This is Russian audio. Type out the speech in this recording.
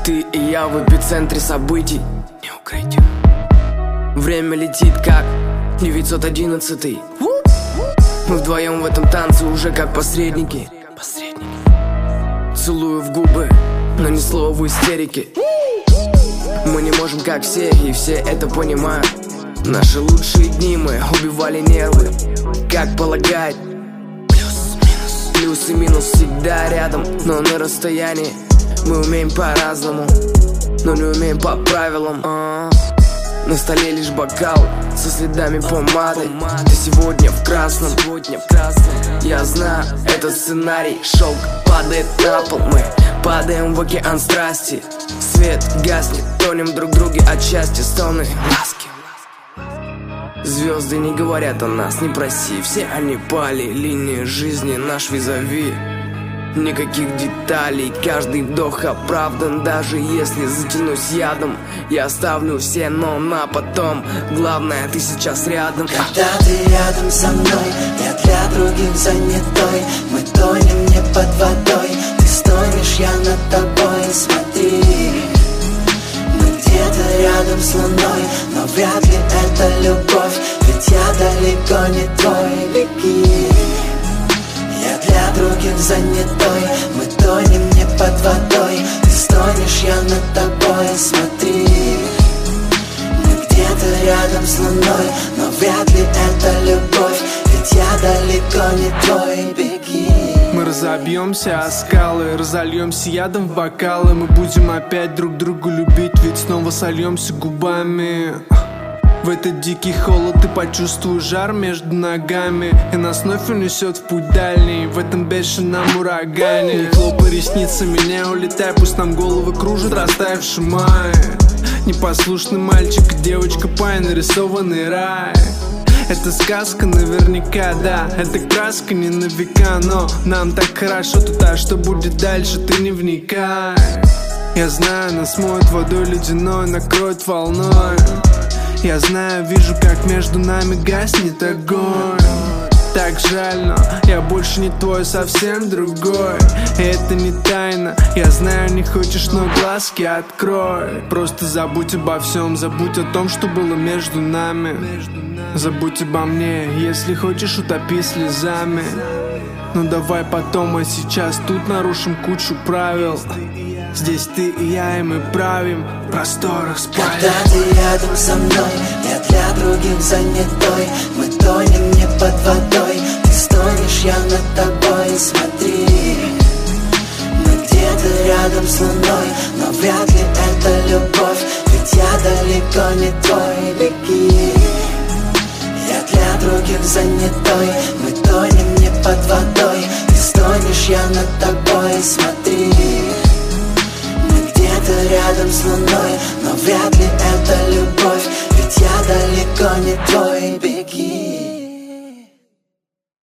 Ты и я в эпицентре событий, не укрыть. Время летит как 911. Мы вдвоем в этом танце уже как посредники. Целую в губы, но ни слова в истерике. Мы не можем как все, и все это понимают. Наши лучшие дни мы убивали нервы, как полагает. Плюс и минус всегда рядом, но на расстоянии. Мы умеем по-разному, но не умеем по правилам. На столе лишь бокал со следами помады. Ты сегодня в красном. Я знаю этот сценарий. Шелк падает на пол, мы падаем в океан страсти. Свет гаснет, тонем друг друге от счастья, стоны, ласки. Звезды не говорят о нас, не проси. Все они пали, линия жизни наш визави. Никаких деталей, каждый вдох оправдан. Даже если затянусь ядом, я оставлю все но на потом. Главное, ты сейчас рядом. Когда ты рядом со мной, я для других занятой. Мы тонем не под водой, ты стонешь, я над тобой. Смотри, мы где-то рядом с луной, но вряд ли это любовь, ведь я далеко не твой. Беги, я для других занятой. Мы тонем не под водой, ты стонешь, я над тобой. Смотри, мы где-то рядом с луной, но вряд ли это любовь, ведь я далеко не твой. Беги. Мы разобьемся о скалы, разольемся ядом в бокалы. Мы будем опять друг друга любить, ведь снова сольемся губами. В этот дикий холод ты почувствуешь жар между ногами, и нас вновь унесет в путь дальний, в этом бешеном урагане. Не хлопай ресницами, не улетай, пусть нам головы кружат растаявший май. Непослушный мальчик и девочка пай, нарисованный рай. Это сказка наверняка, да, это краска не на века. Но нам так хорошо тут, а что будет дальше, ты не вникай. Я знаю, нас смоет водой ледяной, накроет волной. Я знаю, вижу, как между нами гаснет огонь. Так жаль, но я больше не твой, совсем другой. И это не тайна, я знаю, не хочешь, но глазки открой. Просто забудь обо всем, забудь о том, что было между нами. Забудь обо мне, если хочешь, утопи слезами. Но давай потом, а сейчас тут нарушим кучу правил. Здесь ты и я, и мы правим в просторах спальни. Когда ты рядом со мной, я для других занятой. Мы тонем не под водой, ты стонешь, я над тобой. Смотри, мы где-то рядом с луной, но вряд ли это любовь, ведь я далеко не твой. Беги, я для других занятой. Мы тонем не под водой, ты стонешь, я над тобой. Смотри, где-то рядом с луной, но вряд ли это любовь, ведь я далеко не твой. Беги.